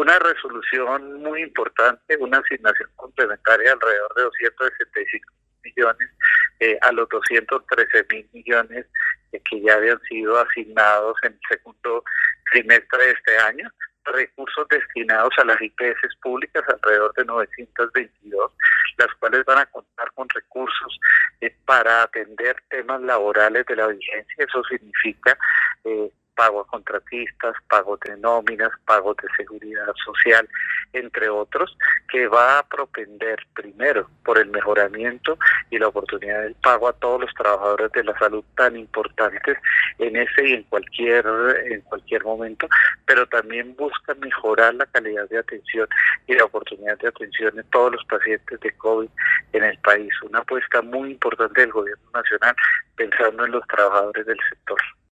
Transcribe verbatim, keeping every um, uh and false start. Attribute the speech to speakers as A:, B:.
A: una resolución muy importante, una asignación complementaria de alrededor de doscientos sesenta y cinco millones eh, a los doscientos trece mil millones eh, que ya habían sido asignados en el segundo trimestre de este año, recursos destinados a las I P S públicas, alrededor de novecientos veintidós, las cuales van a contar con recursos eh, para atender temas laborales de la vigencia. Eso significa eh, pago a contratistas, pagos de nóminas, pagos de seguridad social, entre otros, que va a propender primero por el mejoramiento y la oportunidad del pago a todos los trabajadores de la salud tan importantes en ese y en cualquier en cualquier momento, pero también busca mejorar la calidad de atención y la oportunidad de atención de todos los pacientes de COVID en el país. Una apuesta muy importante del gobierno nacional pensando en los trabajadores del sector.